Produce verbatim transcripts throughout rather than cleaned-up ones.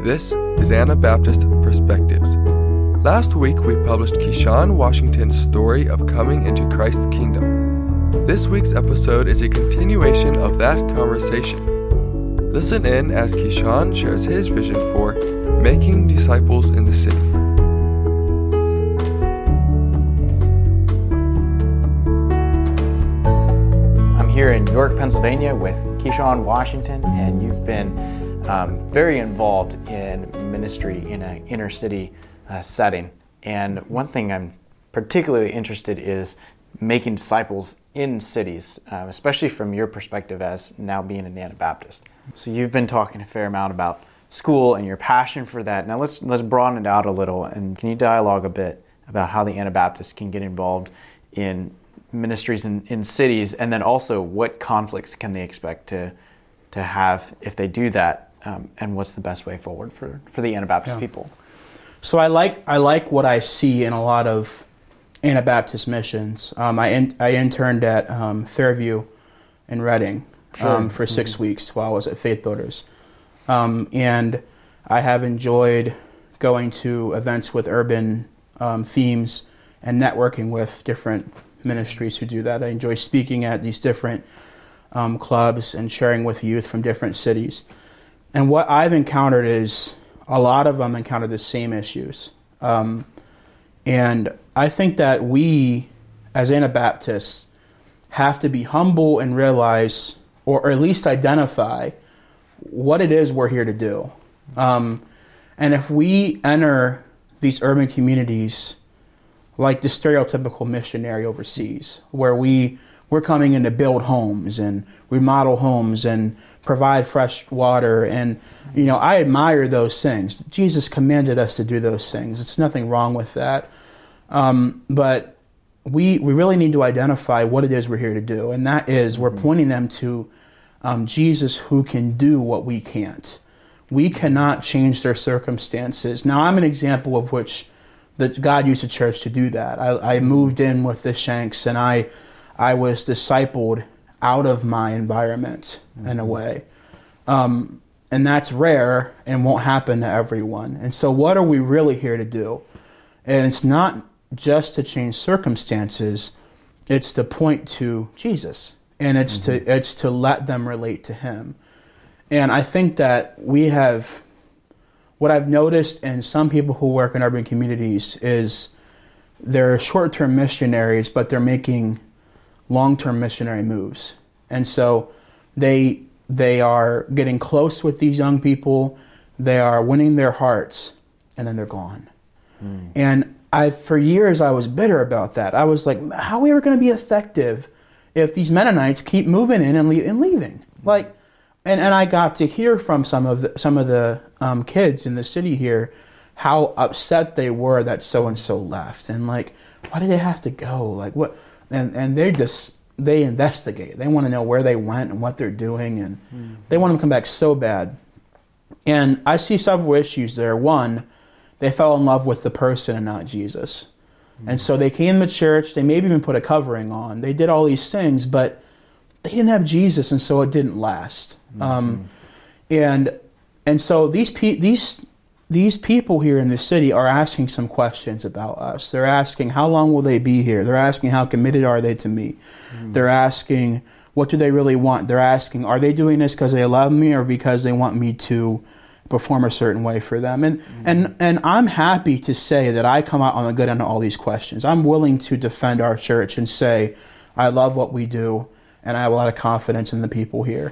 This is Anabaptist Perspectives. Last week we published Keyshawn Washington's story of coming into Christ's kingdom. This week's episode is a continuation of that conversation. Listen in as Keyshawn shares his vision for making disciples in the city. I'm here in York, Pennsylvania with Keyshawn Washington, and you've been um, very involved in ministry in an inner city uh, setting. And one thing I'm particularly interested is making disciples in cities, uh, especially from your perspective as now being an Anabaptist. So you've been talking a fair amount about school and your passion for that. Now let's let's broaden it out a little, and can you dialogue a bit about how the Anabaptists can get involved in ministries in, in cities, and then also what conflicts can they expect to to have if they do that, um, and what's the best way forward for, for the Anabaptist yeah. people? So I like I like what I see in a lot of Anabaptist missions. Um, I in, I interned at um, Fairview in Reading Sure. um, for six mm-hmm. weeks while I was at Faith Builders, um, and I have enjoyed going to events with urban um, themes and networking with different ministries who do that. I enjoy speaking at these different um, clubs and sharing with youth from different cities. And what I've encountered is a lot of them encounter the same issues. Um, and I think that we, as Anabaptists, have to be humble and realize, or at least identify, what it is we're here to do. Um, and if we enter these urban communities like the stereotypical missionary overseas, where we, we're coming in to build homes and remodel homes and provide fresh water. And, you know, I admire those things. Jesus commanded us to do those things. It's nothing wrong with that. Um, but we we really need to identify what it is we're here to do. And that is we're pointing them to um, Jesus, who can do what we can't. We cannot change their circumstances. Now, I'm an example of which that God used the church to do that. I, I moved in with the Shanks, and I I was discipled out of my environment mm-hmm. in a way. Um, and that's rare and won't happen to everyone. And so what are we really here to do? And it's not just to change circumstances, it's to point to Jesus. And it's mm-hmm. to it's to let them relate to him. And I think that we have, what I've noticed in some people who work in urban communities is they're short-term missionaries, but they're making long-term missionary moves. And so they they are getting close with these young people, they are winning their hearts, and then they're gone. Mm. And I, for years I was bitter about that. I was like, how are we ever going to be effective if these Mennonites keep moving in and, le- and leaving? Like, and, and I got to hear from some of the, some of the um, kids in the city here how upset they were that so-and-so left. And like, why did they have to go? Like what? And and they just, they investigate. They want to know where they went and what they're doing, and mm-hmm. they want them to come back so bad. And I see several issues there. One, they fell in love with the person and not Jesus. Mm-hmm. And so they came to church, they maybe even put a covering on. They did all these things, but they didn't have Jesus, and so it didn't last. Mm-hmm. Um, and and so these pe- these These people here in the city are asking some questions about us. They're asking, how long will they be here? They're asking, how committed are they to me? Mm. They're asking, what do they really want? They're asking, are they doing this because they love me or because they want me to perform a certain way for them? And mm. and and I'm happy to say that I come out on the good end of all these questions. I'm willing to defend our church and say, I love what we do, and I have a lot of confidence in the people here.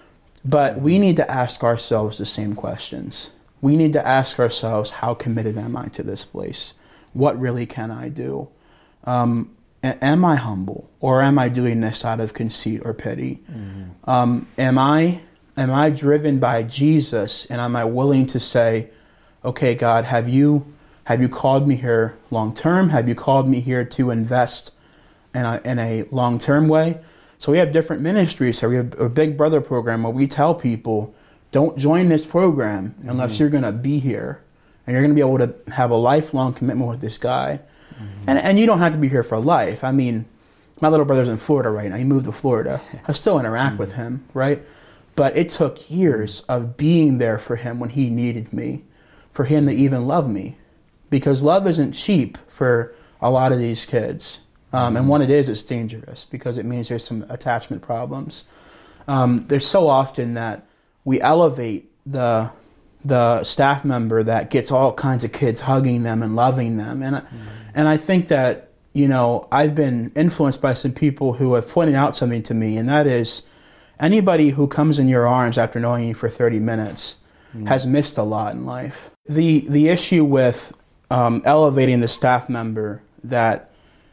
But we need to ask ourselves the same questions. We need to ask ourselves, how committed am I to this place? What really can I do? Um, am I humble, or am I doing this out of conceit or pity? Mm-hmm. Um, am I am I driven by Jesus, and am I willing to say, okay, God, have you have you called me here long term? Have you called me here to invest in a, in a long term way? So we have different ministries here. We have a Big Brother program where we tell people, don't join this program unless mm-hmm. you're going to be here, and you're going to be able to have a lifelong commitment with this guy. Mm-hmm. And and you don't have to be here for life. I mean, my little brother's in Florida right now. He moved to Florida. I still interact mm-hmm. with him, right? But it took years of being there for him when he needed me, for him to even love me. Because love isn't cheap for a lot of these kids. Um, and when it is, it's dangerous because it means there's some attachment problems. Um, there's so often that we elevate the the staff member that gets all kinds of kids hugging them and loving them. And, mm-hmm. and I think that, you know, I've been influenced by some people who have pointed out something to me, and that is anybody who comes in your arms after knowing you for thirty minutes mm-hmm. has missed a lot in life. The, the issue with um, elevating the staff member that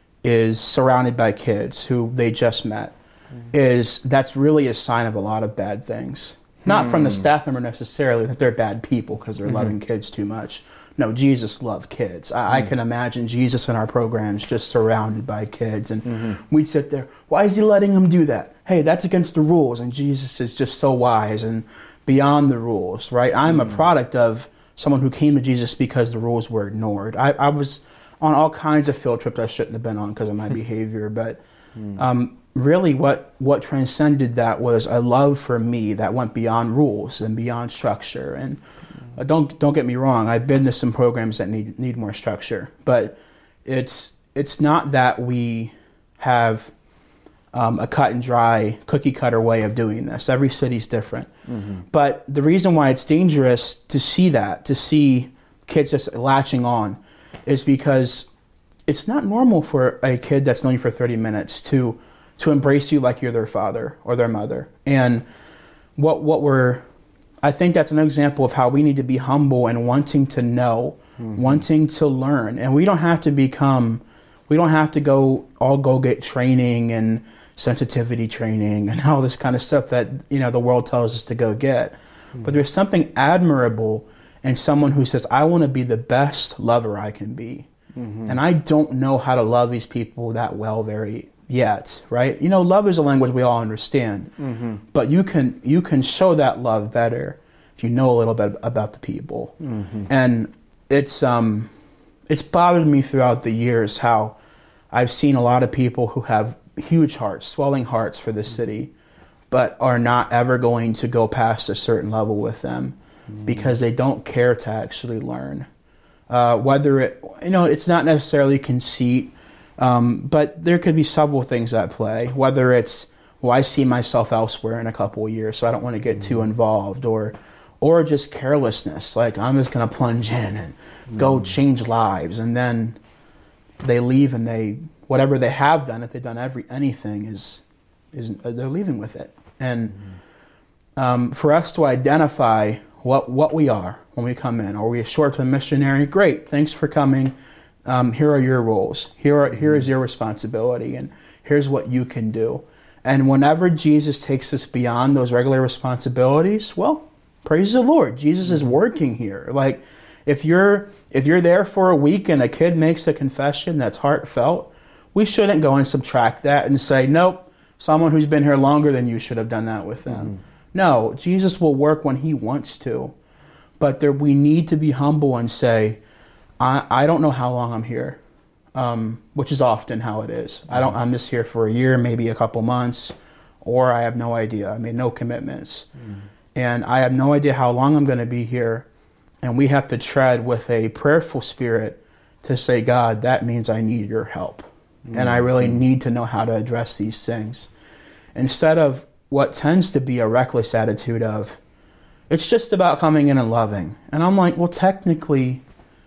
is surrounded by kids who they just met mm-hmm. is that's really a sign of a lot of bad things. Not mm. from the staff member necessarily, that they're bad people because they're mm-hmm. loving kids too much. No, Jesus loved kids. I, mm. I can imagine Jesus in our programs just surrounded by kids. And mm-hmm. we'd sit there, why is he letting them do that? Hey, that's against the rules. And Jesus is just so wise and beyond the rules, right? I'm mm. a product of someone who came to Jesus because the rules were ignored. I, I was on all kinds of field trips I shouldn't have been on because of my behavior. But mm. um, really what, what transcended that was a love for me that went beyond rules and beyond structure. And uh, don't don't get me wrong, I've been to some programs that need need more structure. But it's it's not that we have um, a cut and dry, cookie cutter way of doing this. Every city's different. Mm-hmm. But the reason why it's dangerous to see that, to see kids just latching on, is because it's not normal for a kid that's known you for thirty minutes to to embrace you like you're their father or their mother. And what what we're, I think that's an example of how we need to be humble and wanting to know, mm-hmm. wanting to learn. And we don't have to become, we don't have to go all go get training and sensitivity training and all this kind of stuff that, you know, the world tells us to go get. Mm-hmm. But there's something admirable in someone who says, I want to be the best lover I can be. Mm-hmm. And I don't know how to love these people that well very yet, right? You know, love is a language we all understand, mm-hmm. but you can you can show that love better if you know a little bit about the people. Mm-hmm. And it's um, it's bothered me throughout the years how I've seen a lot of people who have huge hearts, swelling hearts for the city, but are not ever going to go past a certain level with them mm-hmm. because they don't care to actually learn. Uh, whether it, you know, it's not necessarily conceit. Um, but there could be several things at play, whether it's, well, I see myself elsewhere in a couple of years, so I don't want to get mm-hmm. too involved, or or just carelessness, like I'm just going to plunge in and mm-hmm. go change lives, and then they leave and they, whatever they have done, if they've done every anything, is, is they're leaving with it. And mm-hmm. um, for us to identify what what we are when we come in, are we a short-term missionary? Great, thanks for coming. Um, here are your roles. Here are, here is your responsibility, and here's what you can do. And whenever Jesus takes us beyond those regular responsibilities, well, praise the Lord. Jesus is working here. Like, if you're if you're there for a week and a kid makes a confession that's heartfelt, we shouldn't go and subtract that and say, nope, someone who's been here longer than you should have done that with them. Mm-hmm. No, Jesus will work when he wants to. But there, we need to be humble and say, I, I don't know how long I'm here, um, which is often how it is. I don't. I'm just here for a year, maybe a couple months, or I have no idea. I made no commitments. Mm. And I have no idea how long I'm going to be here. And we have to tread with a prayerful spirit to say, God, that means I need your help. Mm. And I really need to know how to address these things. Instead of what tends to be a reckless attitude of, it's just about coming in and loving. And I'm like, well, technically,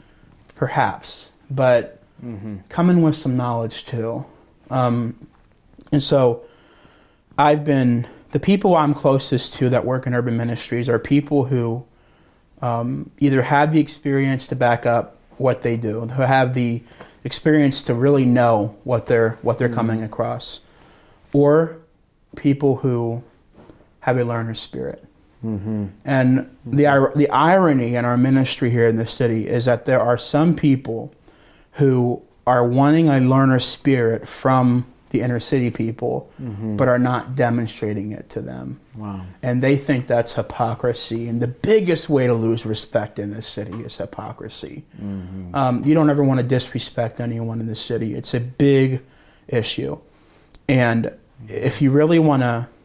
perhaps, but mm-hmm. come in with some knowledge too. Um, and so I've been, the people I'm closest to that work in urban ministries are people who um, either have the experience to back up what they do, who have the experience to really know what they're what they're mm-hmm. coming across, or people who have a learner spirit. Mm-hmm. And the the irony in our ministry here in the city is that there are some people who are wanting a learner spirit from the inner city people, mm-hmm. but are not demonstrating it to them. Wow. And they think that's hypocrisy. And the biggest way to lose respect in this city is hypocrisy. Mm-hmm. Um, you don't ever want to disrespect anyone in the city. It's a big issue. And if you really want to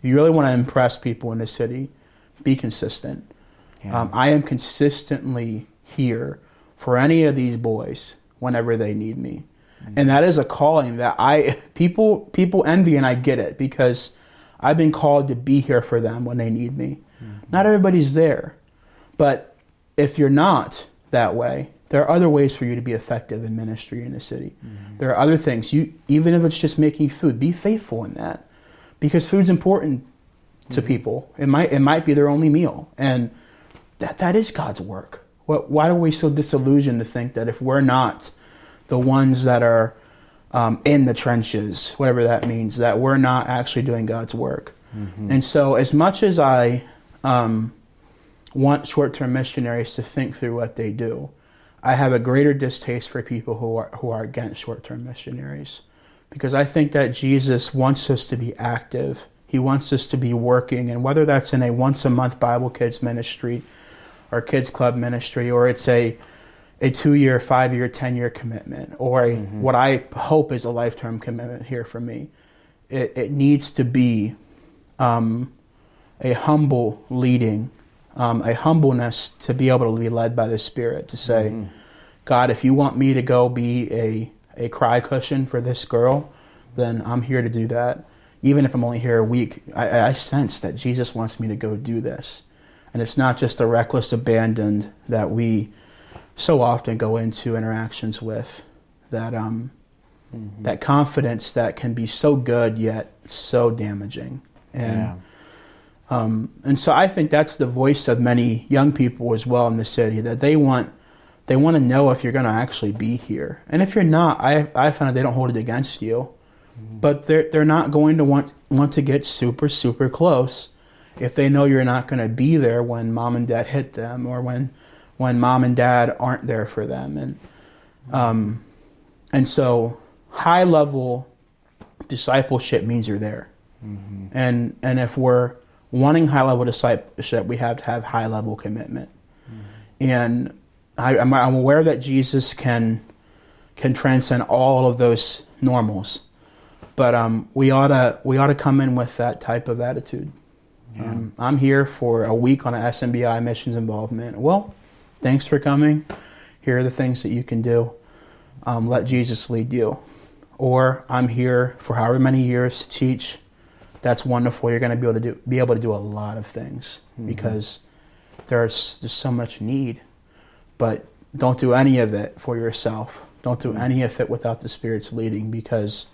you really want to impress people in the city, be consistent. Yeah. Um, I am consistently here for any of these boys whenever they need me. Mm-hmm. And that is a calling that I people people envy, and I get it, because I've been called to be here for them when they need me. Mm-hmm. Not everybody's there. But if you're not that way, there are other ways for you to be effective in ministry in the city. Mm-hmm. There are other things. You, even if it's just making food, be faithful in that, because food's important to mm-hmm. people. It might it might be their only meal, and that that is God's work. What, why are we so disillusioned to think that if we're not the ones that are um, in the trenches, whatever that means, that we're not actually doing God's work? Mm-hmm. And so, as much as I um, want short-term missionaries to think through what they do, I have a greater distaste for people who are who are against short-term missionaries, because I think that Jesus wants us to be active. He wants us to be working, and whether that's in a once-a-month Bible Kids ministry or Kids Club ministry, or it's a a two-year, five-year, ten-year commitment, or a, mm-hmm. what I hope is a lifetime commitment here for me, it, it needs to be um, a humble leading, um, a humbleness to be able to be led by the Spirit, to say, mm-hmm. God, if you want me to go be a, a cry cushion for this girl, then I'm here to do that. Even if I'm only here a week, I, I sense that Jesus wants me to go do this. And it's not just a reckless abandon that we so often go into interactions with, that um, mm-hmm. that confidence that can be so good yet so damaging. And yeah. um, and so I think that's the voice of many young people as well in the city, that they want they want to know if you're going to actually be here. And if you're not, I I found that they don't hold it against you, mm-hmm. but they're they're not going to want want to get super super close if they know you're not going to be there when mom and dad hit them, or when when mom and dad aren't there for them. And um, and so high level discipleship means you're there. Mm-hmm. And and if we're wanting high level discipleship, we have to have high level commitment. Mm-hmm. And I, I'm, I'm aware that Jesus can can transcend all of those normals, but um, we ought to we ought to come in with that type of attitude. Yeah. Um, I'm here for a week on an S M B I missions involvement. Well, thanks for coming. Here are the things that you can do. Um, let Jesus lead you. Or I'm here for however many years to teach. That's wonderful. You're going to be able to do be able to do a lot of things, mm-hmm. because there's there's so much need. But don't do any of it for yourself. Don't do mm-hmm. any of it without the Spirit's leading, because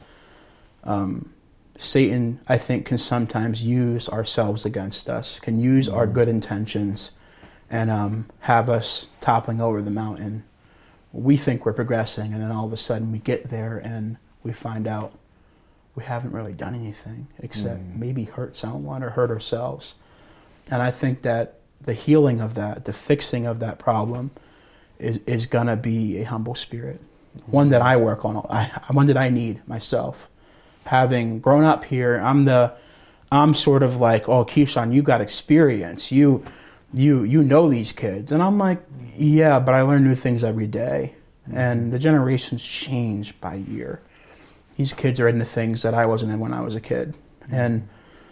um, Satan, I think, can sometimes use ourselves against us, can use mm-hmm. our good intentions, and um, have us toppling over the mountain. We think we're progressing, and then all of a sudden we get there and we find out we haven't really done anything except mm-hmm. maybe hurt someone or hurt ourselves. And I think that the healing of that, the fixing of that problem, is, is going to be a humble spirit, mm-hmm. one that I work on, I, one that I need myself. Having grown up here, I'm the, I'm sort of like, oh, Keyshawn, you got experience. You, you, you know these kids. And I'm like, yeah, but I learn new things every day. Mm-hmm. And the generations change by year. These kids are into things that I wasn't in when I was a kid. Mm-hmm. And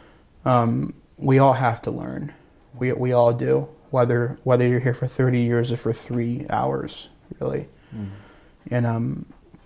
um, we all have to learn. We we all do, whether whether you're here for thirty years or for three hours, really. Mm-hmm. And um,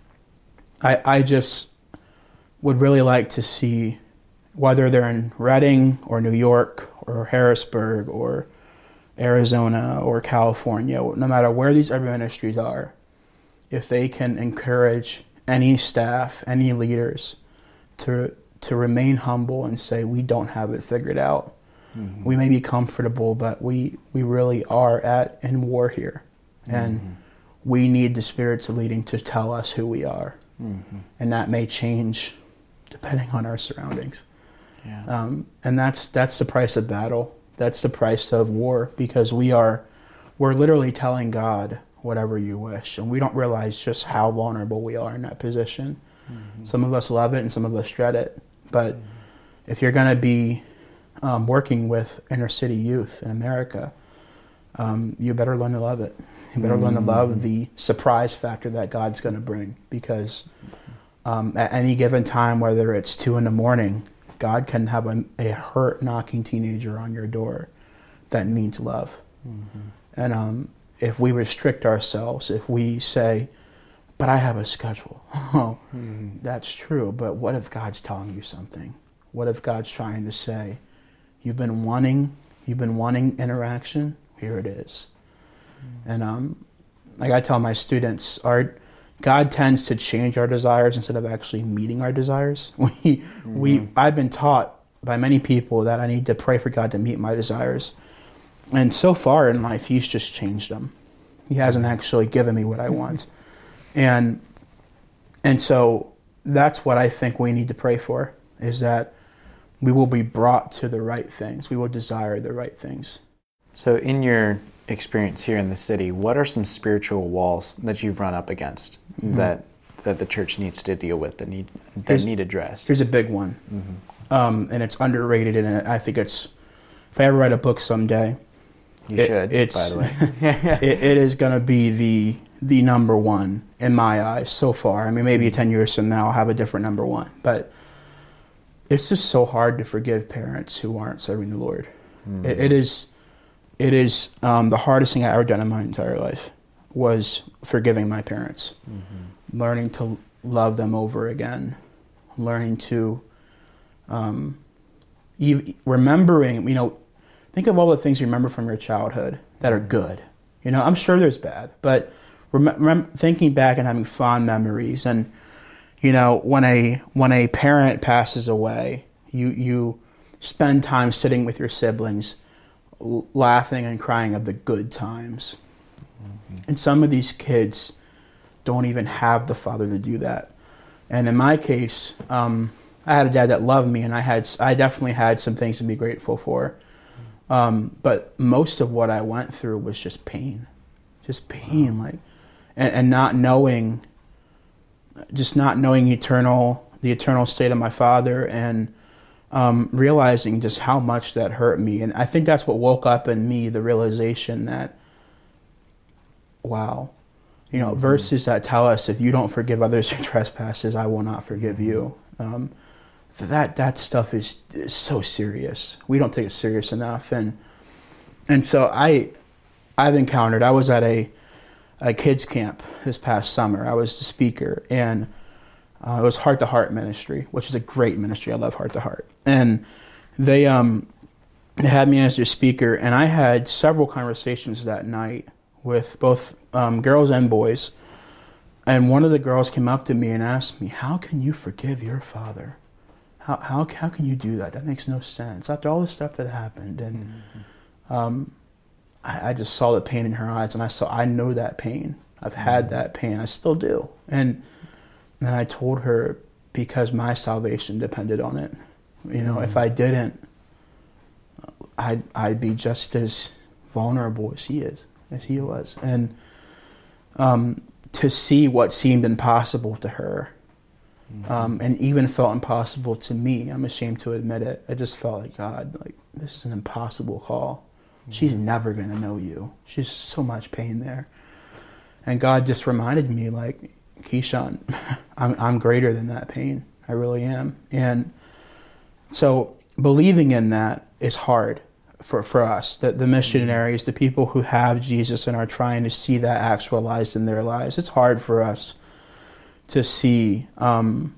I I just would really like to see, whether they're in Redding or New York or Harrisburg or Arizona or California, no matter where these urban ministries are, if they can encourage any staff, any leaders to to remain humble and say, we don't have it figured out. Mm-hmm. We may be comfortable, but we, we really are at in war here. Mm-hmm. And we need the Spirit's leading to tell us who we are. Mm-hmm. And that may change depending on our surroundings. Yeah. Um, and that's that's the price of battle. That's the price of war, because we are we're literally telling God, whatever you wish, and we don't realize just how vulnerable we are in that position. Mm-hmm. Some of us love it and some of us dread it. But mm-hmm. if you're going to be um, working with inner city youth in America, um, you better learn to love it. You better mm-hmm. learn to love the surprise factor that God's going to bring, because um, at any given time, whether it's two in the morning, God can have a, a hurt, knocking teenager on your door that needs love. Mm-hmm. And um, if we restrict ourselves, if we say, but I have a schedule. Oh, mm-hmm. That's true. But what if God's telling you something? What if God's trying to say, you've been wanting, you've been wanting interaction? Here it is. Mm-hmm. And um, like I tell my students, our God tends to change our desires instead of actually meeting our desires. We, mm-hmm. we, I've been taught by many people that I need to pray for God to meet my desires. And so far in life, he's just changed them. He hasn't actually given me what I want. And and so that's what I think we need to pray for, is that we will be brought to the right things. We will desire the right things. So in your experience here in the city, what are some spiritual walls that you've run up against mm-hmm. that that the church needs to deal with, that need that here's, need addressed? Here's a big one, mm-hmm. um, and it's underrated, and I think it's, if I ever write a book someday, you it, should, it's, by the way. it, it is going to be the the number one in my eyes so far. I mean, maybe ten years from now I'll have a different number one, but it's just so hard to forgive parents who aren't serving the Lord. Mm-hmm. It, it is, it is um, the hardest thing I ever done in my entire life was forgiving my parents, mm-hmm. learning to love them over again, learning to, um, even, remembering, you know, think of all the things you remember from your childhood that are good. You know, I'm sure there's bad, but rem- rem- thinking back and having fond memories, and you know, when a when a parent passes away, you you spend time sitting with your siblings, l- laughing and crying of the good times. Mm-hmm. And some of these kids don't even have the father to do that. And in my case, um, I had a dad that loved me, and I had I definitely had some things to be grateful for. Um, but most of what I went through was just pain, just pain, wow. like, and, and not knowing, just not knowing eternal, the eternal state of my father, and um, realizing just how much that hurt me. And I think that's what woke up in me, the realization that, wow, you know, mm-hmm. verses that tell us, if you don't forgive others their trespasses, I will not forgive you. Um, That that stuff is, is so serious. We don't take it serious enough, and and so I I've encountered. I was at a a kids camp this past summer. I was the speaker, and uh, it was Heart to Heart ministry, which is a great ministry. I love Heart to Heart, and they um they had me as their speaker, and I had several conversations that night with both um, girls and boys, and one of the girls came up to me and asked me, "How can you forgive your father? How how how can you do that? That makes no sense. After all the stuff that happened." And mm-hmm. um, I, I just saw the pain in her eyes, and I saw I know that pain. I've had mm-hmm. that pain. I still do. And then I told her, because my salvation depended on it. You know, mm-hmm. if I didn't, I'd I'd be just as vulnerable as he is, as he was. And um, to see what seemed impossible to her. Um, and even felt impossible to me. I'm ashamed to admit it. I just felt like, God, like, this is an impossible call. Mm-hmm. She's never going to know you. She's so much pain there. And God just reminded me, like, Keyshawn, I'm, I'm greater than that pain. I really am. And so believing in that is hard for, for us, the, the missionaries, the people who have Jesus and are trying to see that actualized in their lives. It's hard for us to see, um,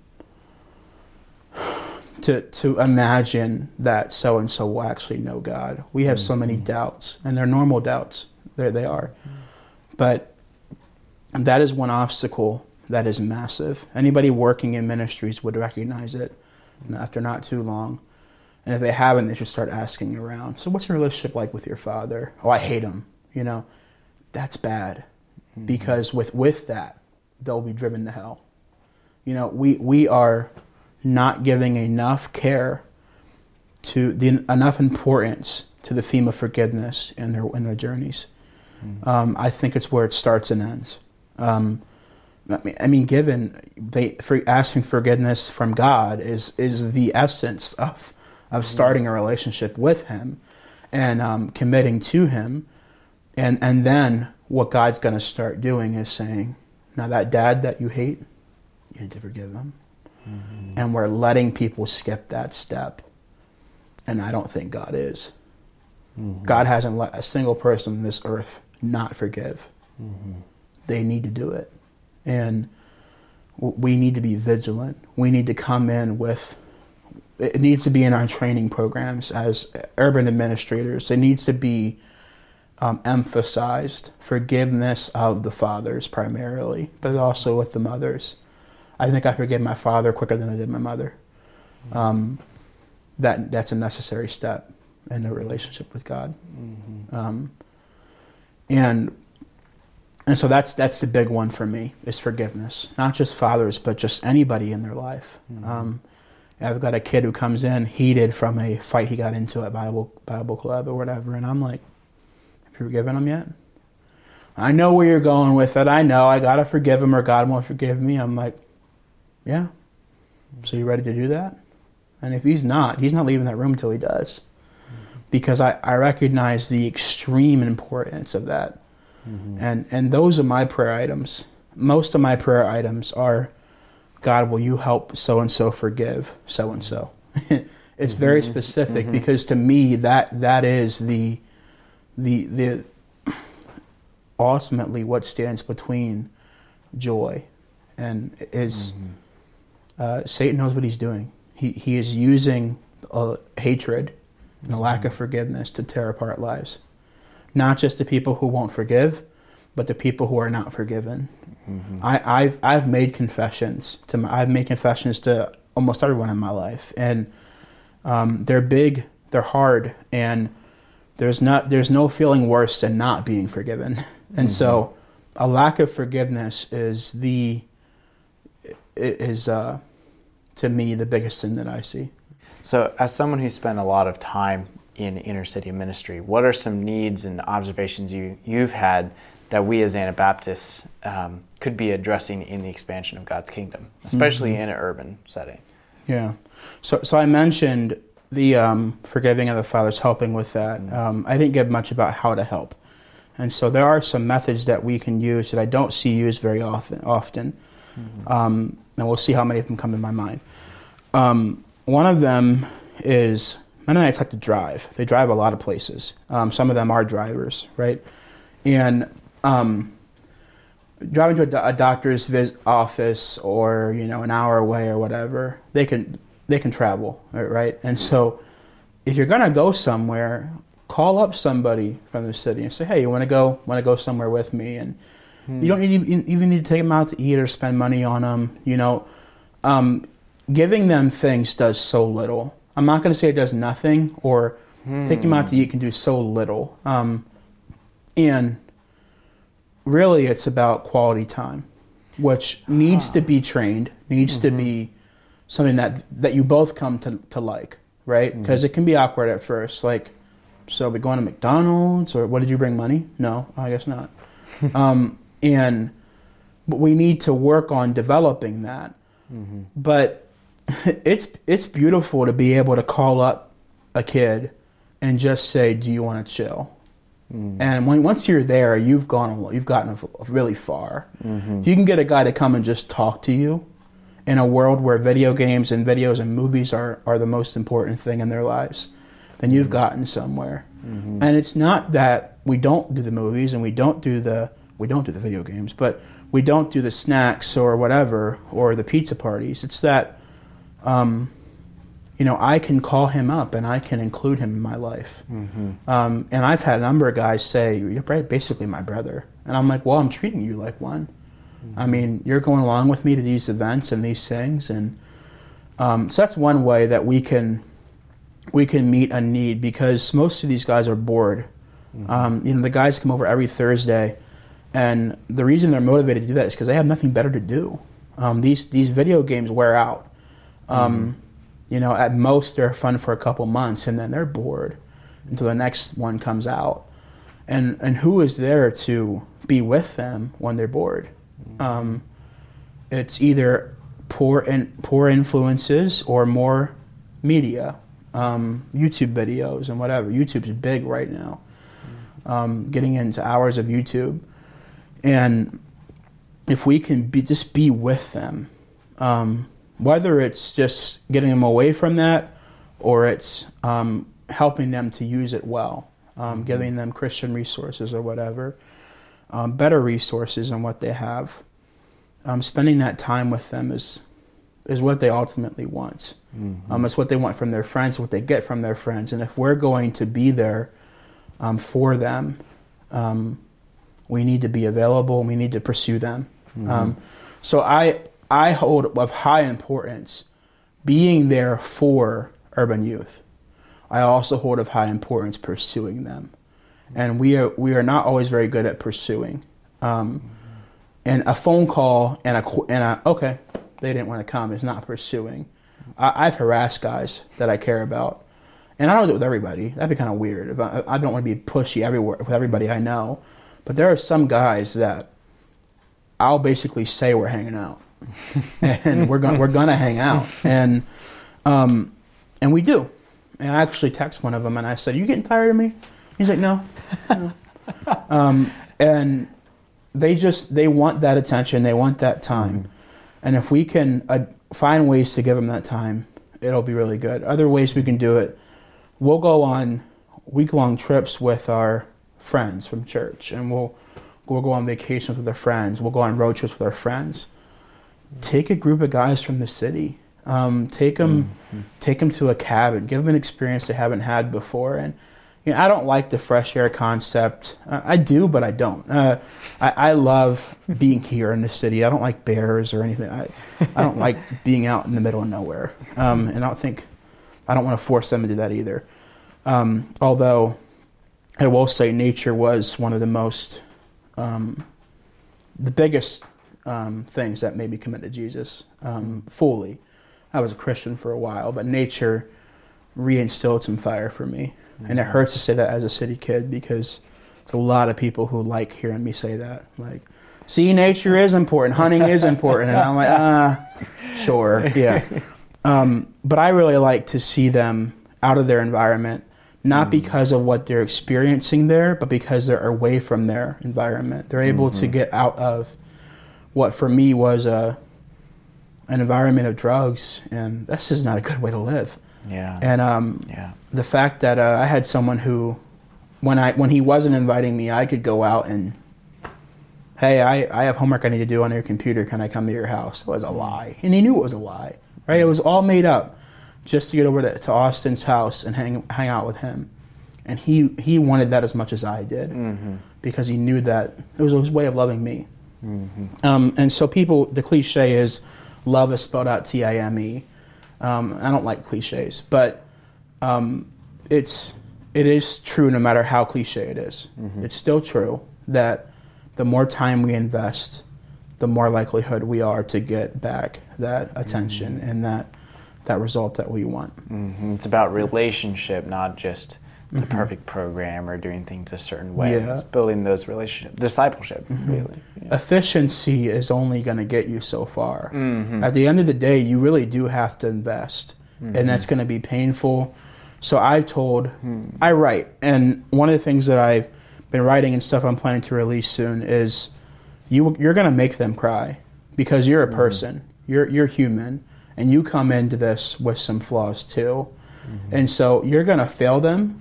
to to imagine that so-and-so will actually know God. We have mm-hmm. so many doubts, and they're normal doubts. There they are. Mm-hmm. But that is one obstacle that is massive. Anybody working in ministries would recognize it after not too long. And if they haven't, they should start asking around. So what's your relationship like with your father? Oh, I hate him. You know, that's bad. Mm-hmm. Because with, with that, they'll be driven to hell. You know, we, we are not giving enough care to the enough importance to the theme of forgiveness in their in their journeys. Mm-hmm. Um, I think it's where it starts and ends. Um, I mean, I mean, given they for asking forgiveness from God is is the essence of of starting mm-hmm. a relationship with Him, and um, committing to Him, and and then what God's going to start doing is saying, now that dad that you hate, you need to forgive him. Mm-hmm. And we're letting people skip that step. And I don't think God is. Mm-hmm. God hasn't let a single person on this earth not forgive. Mm-hmm. They need to do it. And we need to be vigilant. We need to come in with, it needs to be in our training programs as urban administrators. It needs to be um, emphasized, forgiveness of the fathers primarily, but also with the mothers. I think I forgave my father quicker than I did my mother. Um, that that's a necessary step in a relationship with God. Mm-hmm. Um, and and so that's that's the big one for me, is forgiveness. Not just fathers, but just anybody in their life. Mm-hmm. Um, I've got a kid who comes in heated from a fight he got into at Bible Bible Club or whatever, and I'm like, have you forgiven him yet? I know where you're going with it. I know I gotta forgive him or God won't forgive me. I'm like, yeah. So you ready to do that? And if he's not, he's not leaving that room until he does. Mm-hmm. Because I, I recognize the extreme importance of that. Mm-hmm. And and those are my prayer items. Most of my prayer items are, God, will you help so-and-so forgive so-and-so? It's mm-hmm. very specific mm-hmm. because to me that that is the the the ultimately what stands between joy and is mm-hmm. uh, Satan knows what he's doing. He he is using uh, hatred and a lack of forgiveness to tear apart lives. Not just the people who won't forgive, but the people who are not forgiven. Mm-hmm. I, I've I've made confessions to my, I've made confessions to almost everyone in my life, and um, they're big, they're hard, and there's not there's no feeling worse than not being forgiven. And mm-hmm. so, a lack of forgiveness is the is uh, to me the biggest sin that I see. So, as someone who spent a lot of time in inner city ministry, what are some needs and observations you you've had that we as Anabaptists um, could be addressing in the expansion of God's kingdom, especially mm-hmm. in an urban setting? Yeah. So, so I mentioned the um, forgiving of the fathers, helping with that. Mm-hmm. Um, I didn't give much about how to help, and so there are some methods that we can use that I don't see used very often. Often, mm-hmm. um, and we'll see how many of them come to my mind. Um, one of them is, Mennonites like to drive. They drive a lot of places. Um, some of them are drivers, right? And um, driving to a, do- a doctor's vis- office, or you know, an hour away or whatever, they can they can travel, right? And so, if you're gonna go somewhere, call up somebody from the city and say, "Hey, you want to go? Want to go somewhere with me?" And hmm. you don't need, you even need to take them out to eat or spend money on them. You know, um, giving them things does so little. I'm not going to say it does nothing, or hmm. taking them out to eat can do so little. Um, and really, it's about quality time, which needs huh. to be trained, needs mm-hmm. to be something that that you both come to, to like, right? Because mm-hmm. it can be awkward at first. Like, so we going to McDonald's, or what, did you bring money? No, I guess not. um, and but we need to work on developing that. Mm-hmm. But it's it's beautiful to be able to call up a kid and just say, "Do you want to chill?" Mm-hmm. And when once you're there, you've gone you've gotten really far. Mm-hmm. If you can get a guy to come and just talk to you in a world where video games and videos and movies are, are the most important thing in their lives, then you've mm-hmm. gotten somewhere. Mm-hmm. And it's not that we don't do the movies and we don't do the we don't do the video games, but we don't do the snacks or whatever, or the pizza parties. It's that Um, you know, I can call him up and I can include him in my life. Mm-hmm. Um, and I've had a number of guys say, "You're basically my brother." And I'm like, well, I'm treating you like one. Mm-hmm. I mean, you're going along with me to these events and these things. And um, so that's one way that we can we can meet a need, because most of these guys are bored. Mm-hmm. Um, you know, the guys come over every Thursday, and the reason they're motivated to do that is because they have nothing better to do. Um, these these video games wear out. Um, mm-hmm. You know, at most they're fun for a couple months, and then they're bored until the next one comes out. And and who is there to be with them when they're bored? Mm-hmm. Um, it's either poor in, poor influences or more media, um, YouTube videos and whatever. YouTube's big right now. Mm-hmm. Um, getting into hours of YouTube, and if we can be just be with them. Um, whether it's just getting them away from that, or it's um, helping them to use it well, um, mm-hmm. giving them Christian resources or whatever, um, better resources than what they have. Um, spending that time with them is is what they ultimately want. Mm-hmm. Um, it's what they want from their friends, what they get from their friends. And if we're going to be there um, for them, um, we need to be available and we need to pursue them. Mm-hmm. Um, so I I hold of high importance being there for urban youth. I also hold of high importance pursuing them. And we are we are not always very good at pursuing. Um, mm-hmm. And a phone call and a, and a, okay, they didn't want to come, is not pursuing. I, I've harassed guys that I care about. And I don't do it with everybody. That'd be kind of weird. If I, I don't want to be pushy everywhere with everybody I know. But there are some guys that I'll basically say we're hanging out. and we're going we're going to hang out. And um, and we do. And I actually text one of them and I said, "You getting tired of me?" He's like, "No." no. um, and they just, they want that attention. They want that time. Mm-hmm. And if we can uh, find ways to give them that time, it'll be really good. Other ways we can do it, we'll go on week-long trips with our friends from church, and we'll we'll go on vacations with our friends. We'll go on road trips with our friends. Take a group of guys from the city. Um, take them, mm-hmm. take them to a cabin. Give them an experience they haven't had before. And you know, I don't like the fresh air concept. Uh, I do, but I don't. Uh, I, I love being here in the city. I don't like bears or anything. I, I don't like being out in the middle of nowhere. Um, and I don't think, I don't want to force them to do that either. Um, although, I will say nature was one of the most, um, the biggest um, things that made me commit to Jesus um, fully. I was a Christian for a while, but nature reinstilled some fire for me. And it hurts to say that as a city kid, because there's a lot of people who like hearing me say that. Like, see, nature is important, hunting is important. And I'm like, ah, sure, yeah. Um, but I really like to see them out of their environment, not mm. because of what they're experiencing there, but because they're away from their environment. They're able mm-hmm. to get out of what for me was a an environment of drugs, and this is not a good way to live. Yeah. And um, yeah. the fact that uh, I had someone who, when I when he wasn't inviting me, I could go out and, hey, I, I have homework I need to do on your computer. Can I come to your house? It was a lie. And he knew it was a lie, right? It was all made up just to get over to, to Austin's house and hang hang out with him. And he, he wanted that as much as I did mm-hmm. because he knew that it was his way of loving me. Mm-hmm. Um, and so people, the cliche is love is spelled out T I M E. Um, I don't like cliches, but um, it's it is true no matter how cliche it is. Mm-hmm. It's still true that the more time we invest, the more likelihood we are to get back that attention mm-hmm. and that that result that we want. Mm-hmm. It's about relationship, not just the mm-hmm. perfect program or doing things a certain way. Yeah. It's building those relationships, discipleship, mm-hmm. really. Yeah. Efficiency is only going to get you so far. Mm-hmm. At the end of the day, you really do have to invest, mm-hmm. and that's going to be painful. So I've told, mm-hmm. I write, and one of the things that I've been writing and stuff I'm planning to release soon is you, you're going to make them cry because you're a person, mm-hmm. you're you're human, and you come into this with some flaws too. Mm-hmm. And so you're going to fail them.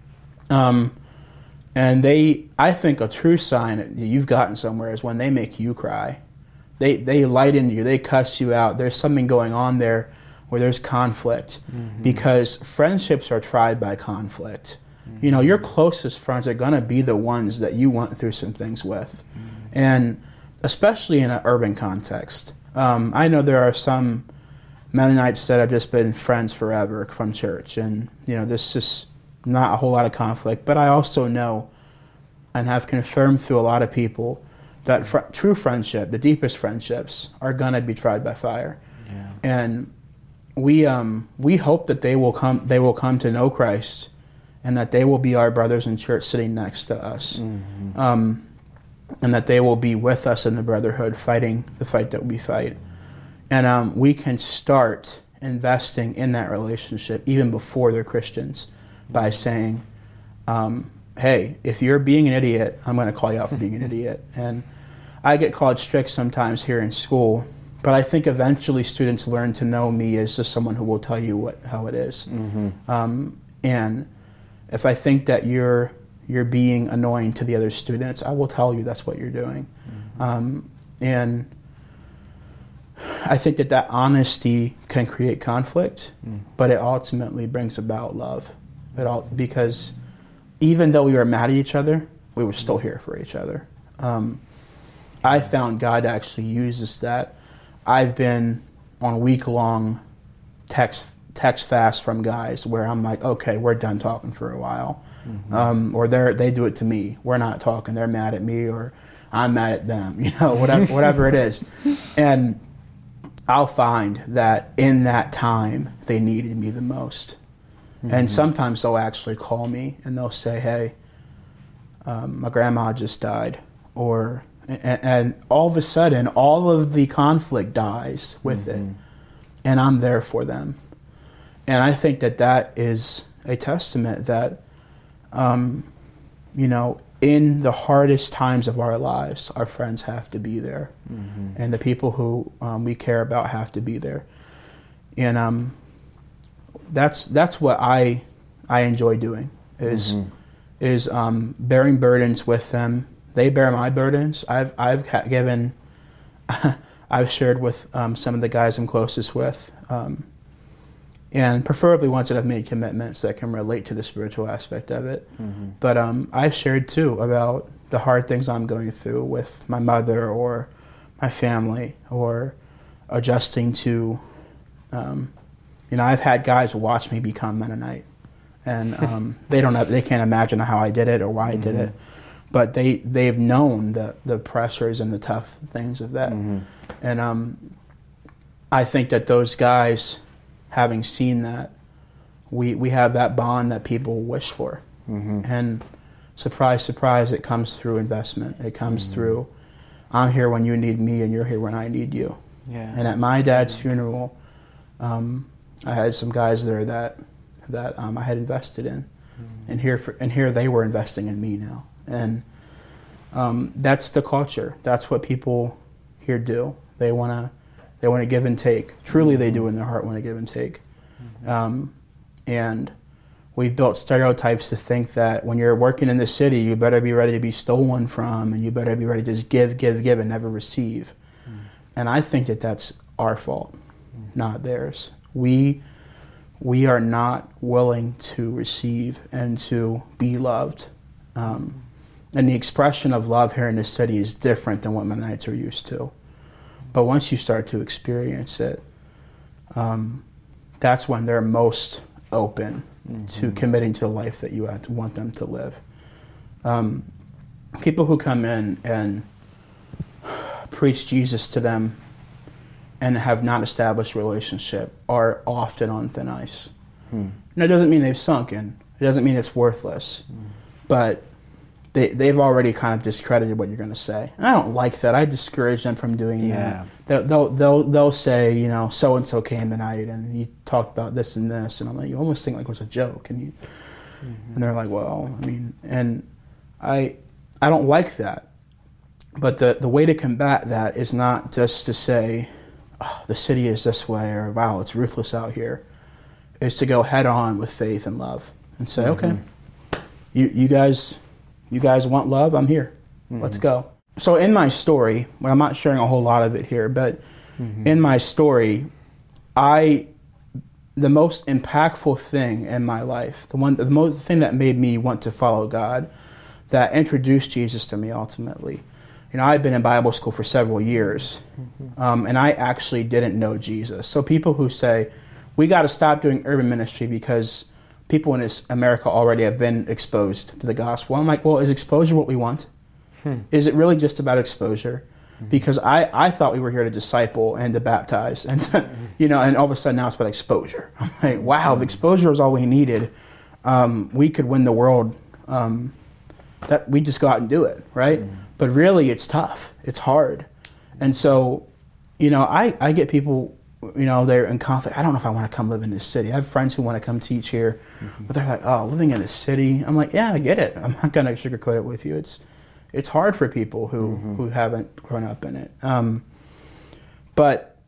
Um, and they, I think a true sign that you've gotten somewhere is when they make you cry. They they lighten you, they cuss you out. There's something going on there where there's conflict mm-hmm. because friendships are tried by conflict. Mm-hmm. You know, your closest friends are going to be the ones that you went through some things with. Mm-hmm. And especially in an urban context. Um, I know there are some Mennonites that have just been friends forever from church. And, you know, this is not a whole lot of conflict, but I also know and have confirmed through a lot of people that fr- true friendship, the deepest friendships, are going to be tried by fire. Yeah. And we um, we hope that they will come they will come to know Christ, and that they will be our brothers in church sitting next to us, mm-hmm. um, and that they will be with us in the brotherhood, fighting the fight that we fight. And um, we can start investing in that relationship even before they're Christians, by saying, um, hey, if you're being an idiot, I'm going to call you out for being an idiot. And I get called strict sometimes here in school but I think eventually students learn to know me as just someone who will tell you what how it is. Mm-hmm. Um, and if I think that you're you're being annoying to the other students, I will tell you that's what you're doing. Mm-hmm. Um, and I think that that honesty can create conflict, mm. but it ultimately brings about love. It all, because even though we were mad at each other, we were still here for each other. Um, I found God actually uses that. I've been on week-long text text fast from guys where I'm like, okay, we're done talking for a while. Mm-hmm. Um, or they they do it to me. We're not talking. They're mad at me, or I'm mad at them. You know, whatever whatever it is. And I'll find that in that time they needed me the most. Mm-hmm. And sometimes they'll actually call me and they'll say, hey, um, my grandma just died. Or and, and all of a sudden, all of the conflict dies with mm-hmm. it. And I'm there for them. And I think that that is a testament that, um, you know, in the hardest times of our lives, our friends have to be there. Mm-hmm. And the people who um, we care about have to be there. And um, that's that's what I I enjoy doing, is mm-hmm. is um, bearing burdens with them. They bear my burdens. I've I've given, I've shared with um, some of the guys I'm closest with, um, and preferably ones that have made commitments that can relate to the spiritual aspect of it. Mm-hmm. But um, I've shared too about the hard things I'm going through with my mother or my family, or adjusting to, um, you know, I've had guys watch me become Mennonite, and um, they don't have, they can't imagine how I did it or why I mm-hmm. did it. But they, they've known the, the pressures and the tough things of that. Mm-hmm. And um, I think that those guys, having seen that, we, we have that bond that people wish for. Mm-hmm. And surprise, surprise, it comes through investment. It comes mm-hmm. through, I'm here when you need me and you're here when I need you. Yeah. And at my dad's funeral, um, I had some guys there that, that um, I had invested in. Mm-hmm. And here for, and here they were investing in me now. And um, that's the culture. That's what people here do. They want to they want to give and take. Truly, they do in their heart want to give and take. Mm-hmm. Um, and we've built stereotypes to think that when you're working in the city, you better be ready to be stolen from, and you better be ready to just give, give, give, and never receive. Mm-hmm. And I think that that's our fault, mm-hmm. not theirs. We we are not willing to receive and to be loved. Um, And the expression of love here in this city is different than what Mennonites are used to. But once you start to experience it, um, that's when they're most open mm-hmm. to committing to the life that you have to want them to live. Um, people who come in and preach Jesus to them and have not established a relationship are often on thin ice. Hmm. And it doesn't mean they've sunk in. It doesn't mean it's worthless. Hmm. But They, they've already kind of discredited what you're going to say. And I don't like that. I discourage them from doing yeah. that. They'll, they'll, they'll, they'll say, you know, so-and-so came tonight and you talked about this and this. And I'm like, you almost think like it was a joke. And you, mm-hmm. and they're like, well, I mean, and I I don't like that. But the, the way to combat that is not just to say, oh, the city is this way, or wow, it's ruthless out here. Is to go head on with faith and love and say, mm-hmm. okay, you you guys... You guys want love? I'm here. Mm-hmm. Let's go. So in my story, well, I'm not sharing a whole lot of it here, but mm-hmm. in my story, I, the most impactful thing in my life, the one, the most the thing that made me want to follow God, that introduced Jesus to me ultimately. You know, I'd been in Bible school for several years, mm-hmm. um, and I actually didn't know Jesus. So people who say, we got to stop doing urban ministry because people in this America already have been exposed to the gospel. I'm like, well, is exposure what we want? Hmm. Is it really just about exposure? Mm-hmm. Because I, I thought we were here to disciple and to baptize, and to, mm-hmm. you know, and all of a sudden now it's about exposure. I'm like, wow, if exposure is all we needed, um, we could win the world. Um, that we just go out and do it, right? Mm-hmm. But really, it's tough. It's hard, and so, you know, I, I get people. You know, they're in conflict. I don't know if I want to come live in this city. I have friends who want to come teach here, mm-hmm. but they're like, oh, living in a city. I'm like, yeah, I get it. I'm not going to sugarcoat it with you. It's it's hard for people who, mm-hmm. who haven't grown up in it. Um, but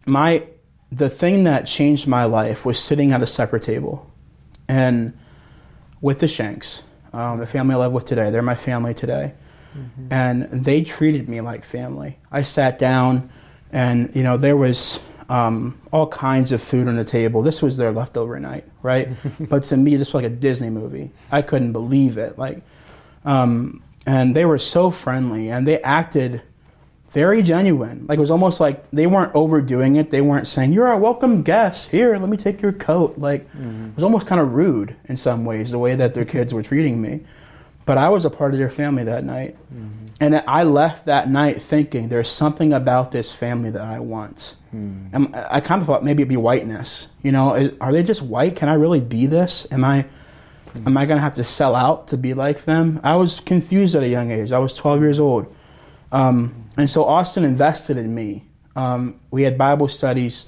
my the thing that changed my life was sitting at a separate table, and with the Shanks, um, the family I live with today. They're my family today, mm-hmm. and they treated me like family. I sat down, and you know there was um, all kinds of food on the table. This was their leftover night, right? But to me, this was like a Disney movie. I couldn't believe it. Like, um, and they were so friendly, and they acted very genuine. Like, it was almost like they weren't overdoing it. They weren't saying, "You're our welcome guest. Here, let me take your coat." Like, mm-hmm. It was almost kind of rude in some ways, the way that their kids were treating me. But I was a part of their family that night. Mm-hmm. And I left that night thinking, there's something about this family that I want. Mm-hmm. And I kind of thought maybe it'd be whiteness. You know, is, are they just white? Can I really be this? Am I, mm-hmm. am I going to have to sell out to be like them? I was confused at a young age. I was twelve years old. Um, and so Austin invested in me. Um, we had Bible studies,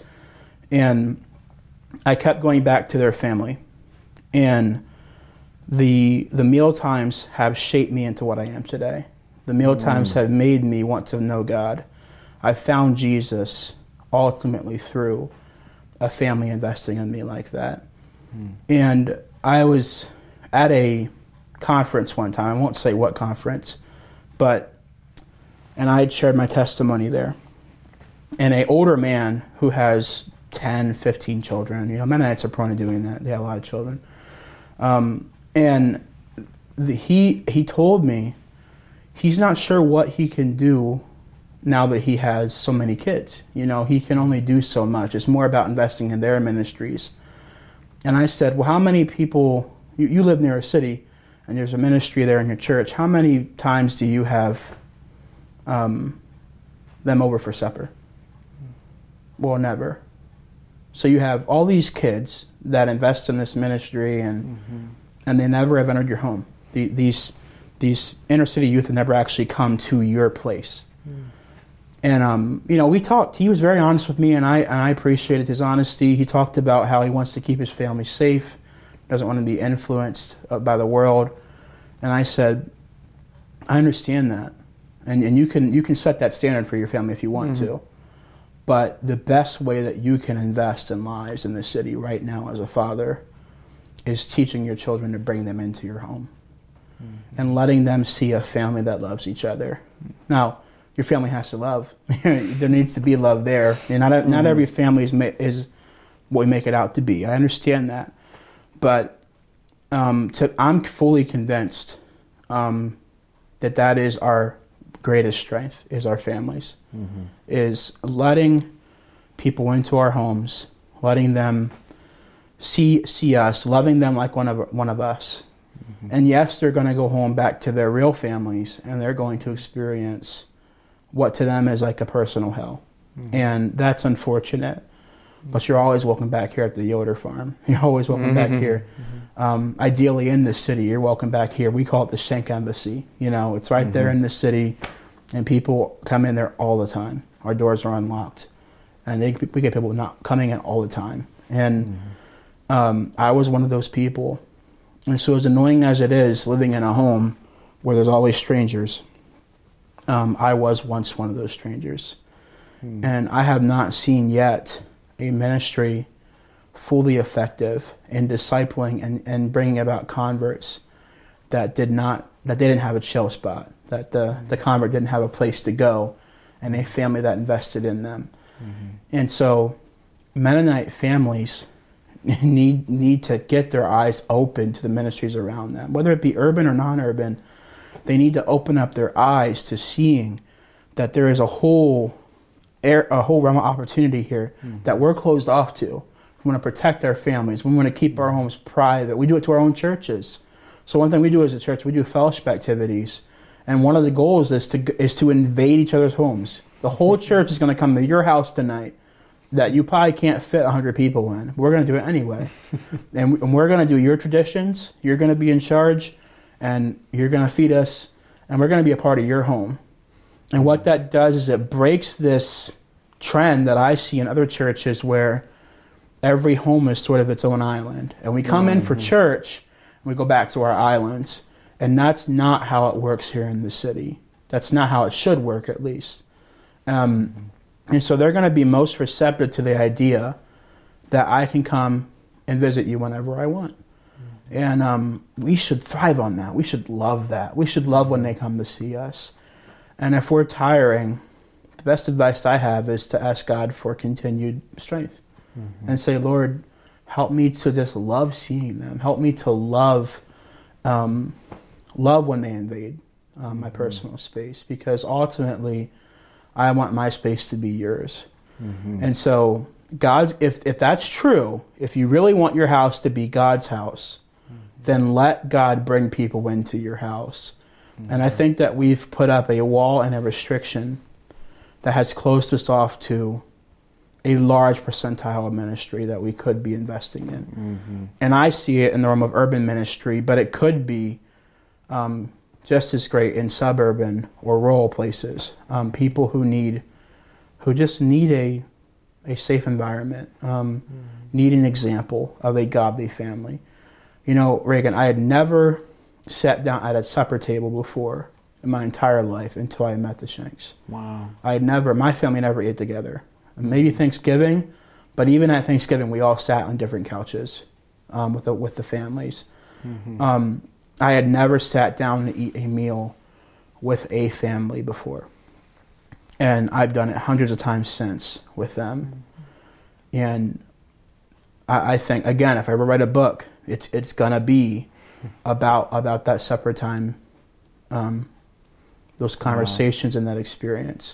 and I kept going back to their family. And the the meal times have shaped me into what I am today. The meal times mm. have made me want to know God. I found Jesus ultimately through a family investing in me like that. Mm. And I was at a conference one time. I won't say what conference, but and I had shared my testimony there. And an older man who has ten, fifteen children, you know, Mennonites are prone to doing that. They have a lot of children. Um, and the, he he told me he's not sure what he can do now that he has so many kids. You know, he can only do so much. It's more about investing in their ministries. And I said, well, how many people, you, you live near a city, and there's a ministry there in your church. How many times do you have um, them over for supper? Well, never. So you have all these kids that invest in this ministry, and mm-hmm. and they never have entered your home. The, these these inner city youth have never actually come to your place. Mm. And um, you know, we talked. He was very honest with me, and I and I appreciated his honesty. He talked about how he wants to keep his family safe, doesn't want to be influenced uh, by the world. And I said, I understand that, and and you can you can set that standard for your family if you want mm-hmm. to. But the best way that you can invest in lives in the city right now as a father is teaching your children to bring them into your home mm-hmm. and letting them see a family that loves each other. Mm-hmm. Now, your family has to love. There needs to be love there. And not, mm-hmm. not every family is, is what we make it out to be. I understand that. But um, to, I'm fully convinced um, that that is our greatest strength, is our families, mm-hmm. is letting people into our homes, letting them see see us, loving them like one of one of us. Mm-hmm. And yes, they're going to go home back to their real families, and they're going to experience what to them is like a personal hell. Mm-hmm. And that's unfortunate. Mm-hmm. But you're always welcome back here at the Yoder farm. You're always welcome mm-hmm. back here. Mm-hmm. Um, ideally in this city, you're welcome back here. We call it the Shank Embassy. You know, it's right mm-hmm. there in the city, and people come in there all the time. Our doors are unlocked, and they, we get people not coming in all the time. And mm-hmm. um, I was one of those people. And so as annoying as it is living in a home where there's always strangers, um, I was once one of those strangers. Mm-hmm. And I have not seen yet a ministry fully effective in discipling and, and bringing about converts that did not, that they didn't have a chill spot, that the, mm-hmm. the convert didn't have a place to go, and a family that invested in them. Mm-hmm. And so Mennonite families need need to get their eyes open to the ministries around them, whether it be urban or non-urban. They need to open up their eyes to seeing that there is a whole air, a whole realm of opportunity here mm-hmm. that we're closed off to. We want to protect our families. We want to keep our homes private. We do it to our own churches. So one thing we do as a church, we do fellowship activities. And one of the goals is to is to invade each other's homes. The whole church is going to come to your house tonight that you probably can't fit one hundred people in. We're going to do it anyway. And we're going to do your traditions. You're going to be in charge, and you're going to feed us, and we're going to be a part of your home. And what that does is it breaks this trend that I see in other churches where every home is sort of its own island. And we come mm-hmm. in for church, and we go back to our islands. And that's not how it works here in the city. That's not how it should work, at least. Um, And so they're going to be most receptive to the idea that I can come and visit you whenever I want. Mm-hmm. And um, we should thrive on that. We should love that. We should love when they come to see us. And if we're tiring, the best advice I have is to ask God for continued strength. Mm-hmm. And say, Lord, help me to just love seeing them. Help me to love um, love when they invade um, my mm-hmm. personal space. Because ultimately, I want my space to be yours. Mm-hmm. And so God's, if, if that's true, if you really want your house to be God's house, mm-hmm. then let God bring people into your house. Mm-hmm. And I think that we've put up a wall and a restriction that has closed us off to a large percentile of ministry that we could be investing in. Mm-hmm. And I see it in the realm of urban ministry, but it could be um, just as great in suburban or rural places. Um, people who need, who just need a a safe environment, um, mm-hmm. need an example of a godly family. You know, Reagan, I had never sat down at a supper table before in my entire life until I met the Shanks. Wow. I had never, my family never ate together. Maybe Thanksgiving, but even at Thanksgiving, we all sat on different couches um, with the, with the families. Mm-hmm. Um, I had never sat down to eat a meal with a family before. And I've done it hundreds of times since with them. And I, I think, again, if I ever write a book, it's it's going to be about about that supper time, um, those conversations wow. and that experience.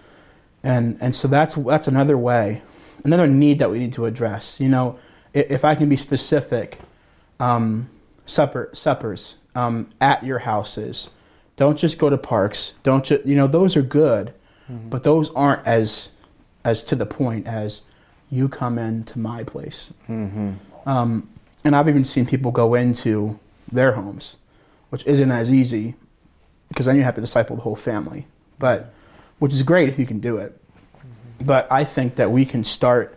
And and so that's that's another way, another need that we need to address. You know, if, if I can be specific, um, supper suppers um, at your houses. Don't just go to parks. Don't just, you know, those are good. Mm-hmm. But those aren't as as to the point as you come into my place. Mm-hmm. Um, and I've even seen people go into their homes, which isn't as easy because then you have to disciple the whole family. But which is great if you can do it. Mm-hmm. But I think that we can start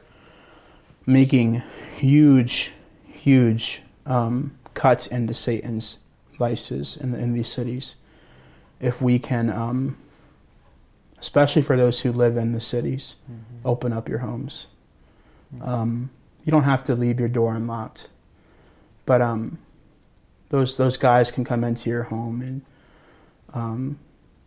making huge, huge um, cuts into Satan's vices in, in these cities if we can. Um, Especially for those who live in the cities, mm-hmm. open up your homes. Mm-hmm. Um, you don't have to leave your door unlocked, but um, those those guys can come into your home and um,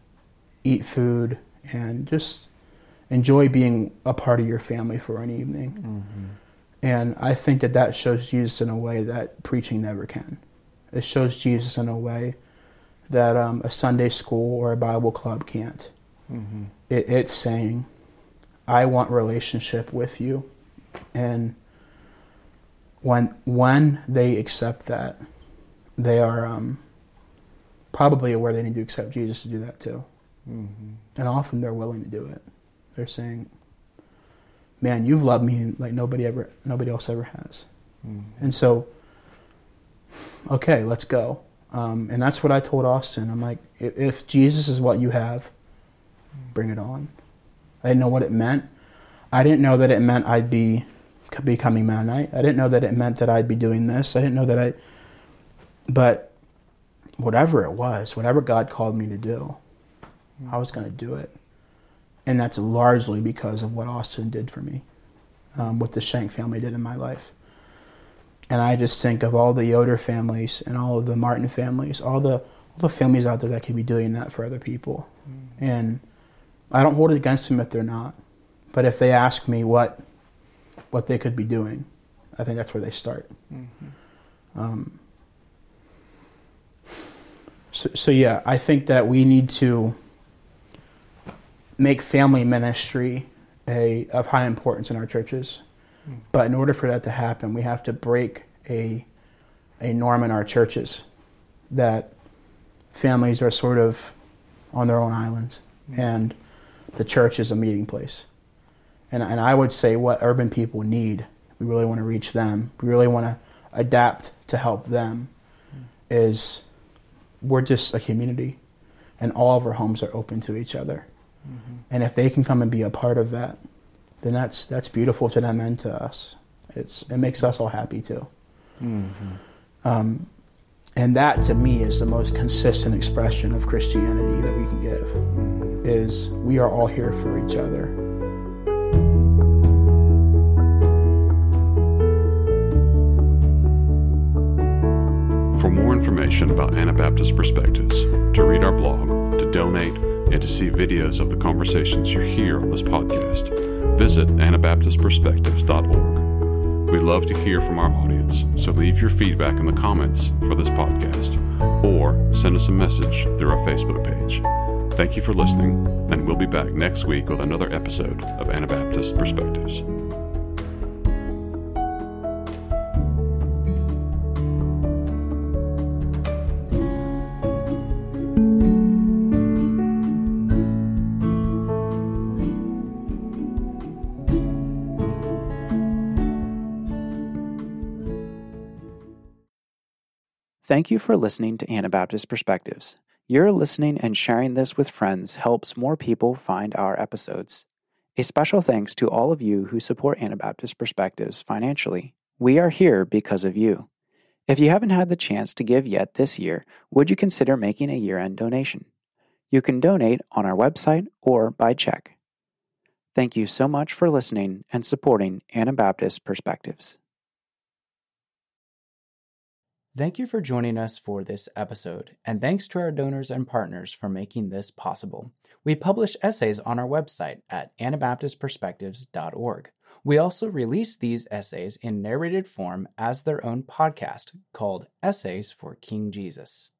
eat food and just enjoy being a part of your family for an evening. Mm-hmm. And I think that that shows Jesus in a way that preaching never can. It shows Jesus in a way that um, a Sunday school or a Bible club can't. Mm-hmm. It, it's saying, I want relationship with you. And when when they accept that, they are um, probably aware they need to accept Jesus to do that too. Mm-hmm. And often they're willing to do it. They're saying, man, you've loved me like nobody ever, nobody else ever has. Mm-hmm. And so, okay, let's go. Um, and that's what I told Austin. I'm like, if, if Jesus is what you have, bring it on. I didn't know what it meant. I didn't know that it meant I'd be becoming Mennonite. I didn't know that it meant that I'd be doing this. I didn't know that I... But whatever it was, whatever God called me to do, I was going to do it. And that's largely because of what Austin did for me, um, what the Shank family did in my life. And I just think of all the Yoder families and all of the Martin families, all the all the families out there that could be doing that for other people. Mm-hmm. And I don't hold it against them if they're not. But if they ask me what what they could be doing, I think that's where they start. Mm-hmm. Um, so, so yeah, I think that we need to make family ministry a of high importance in our churches. Mm-hmm. But in order for that to happen, we have to break a a norm in our churches that families are sort of on their own islands. Mm-hmm. And the church is a meeting place. And, and I would say what urban people need, we really want to reach them, we really want to adapt to help them, mm-hmm. is we're just a community and all of our homes are open to each other. Mm-hmm. And if they can come and be a part of that, then that's that's beautiful to them and to us. It's It makes us all happy too. Mm-hmm. Um, and that to me is the most consistent expression of Christianity that we can give, is we are all here for each other. For more information about Anabaptist Perspectives, to read our blog, to donate, and to see videos of the conversations you hear on this podcast, visit anabaptist perspectives dot org. We'd love to hear from our audience, so leave your feedback in the comments for this podcast or send us a message through our Facebook page. Thank you for listening, and we'll be back next week with another episode of Anabaptist Perspectives. Thank you for listening to Anabaptist Perspectives. Your listening and sharing this with friends helps more people find our episodes. A special thanks to all of you who support Anabaptist Perspectives financially. We are here because of you. If you haven't had the chance to give yet this year, would you consider making a year-end donation? You can donate on our website or by check. Thank you so much for listening and supporting Anabaptist Perspectives. Thank you for joining us for this episode, and thanks to our donors and partners for making this possible. We publish essays on our website at anabaptist perspectives dot org. We also release these essays in narrated form as their own podcast called Essays for King Jesus.